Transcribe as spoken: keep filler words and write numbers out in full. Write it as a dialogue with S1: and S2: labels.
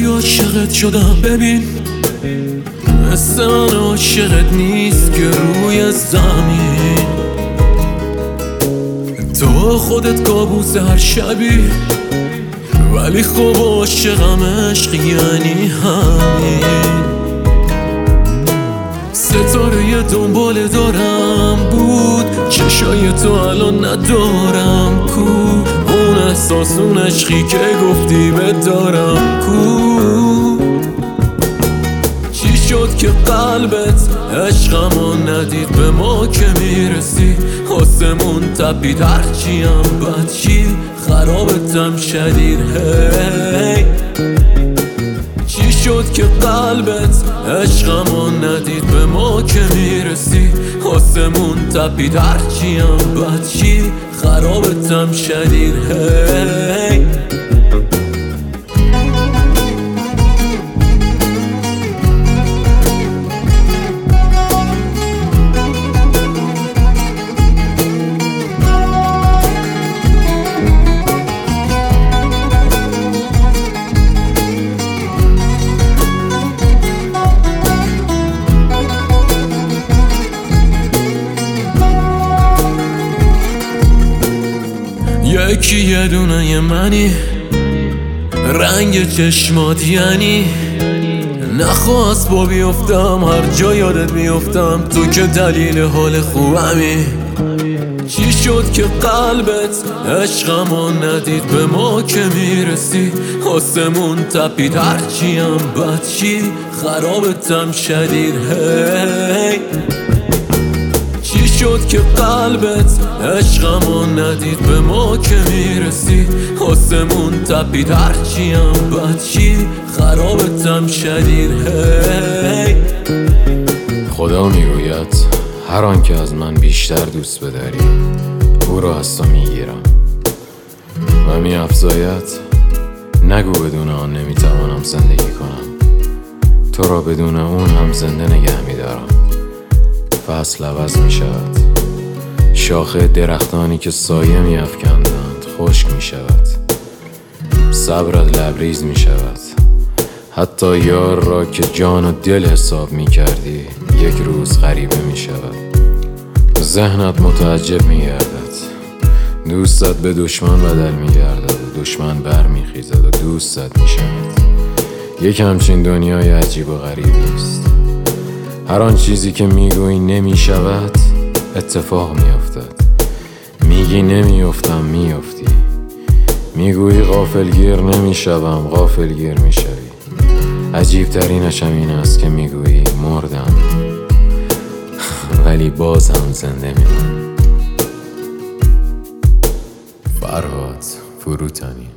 S1: ولی عاشقت شدم. ببین مثل من عاشقت نیست که روی زمین. تو خودت کابوس هر شبی، ولی خب عاشقم. عشق یعنی همین. ستاره دنبال دارم بود، چشای تو الان ندارم. کو اون احساس، اون عشقی که گفتی بدارم. کو چی شد که قلبت عشقمو ندید؟ به ما که میرسی آسمون تپید. هرچیم بد چی خرابتم شدید. هی چی شد که قلبت عشقمو ندید؟ به ما که میرسی آسمون تپید. هرچیم بد چی خرابتم شدید. هی یکی یه دونه یه منی، رنگ چشمات یعنی نخواست با بیفتم. هر جا یادت بیفتم تو که دلیل حال خوبمی. چی شد که قلبت عشقمو ندید؟ به ما که میرسی آسمون تپید. هرچیم بد چی خرابتم شدید. هی چی شد که قلبت عشقمو ندید؟ به ما که میرسی آسمون تپید. هرچیم بد چی خرابتم شدید. هی
S2: خدا میگوید هر آن که از من بیشتر دوست بداری او را از تو میگیرم و میافزاید نگو بدون آن نمیتوانم زندگی کنم. تو را بدون اون هم زنده نگه میدارم. فصل عوض می شود، شاخه درختانی که سایه می افکندند خشک می شود. صبرت لبریز می شود. حتی یار را که جان و دل حساب می کردی یک روز غریبه می شود. ذهنت متعجب می گردد، دوستت به دشمن بدل می گردد و دشمن بر می خیزد و دوستت می شود. یک همچین دنیای عجیب و غریبی است. هر آن چیزی که میگویی نمی شود اتفاق می افتد. میگی نمی افتم می افتی. میگویی غافلگیر نمی شوم غافلگیر می شوی. عجیب ترینش هم این است که میگویی مردم ولی باز هم زنده میمونم. فرهاد فروتنی.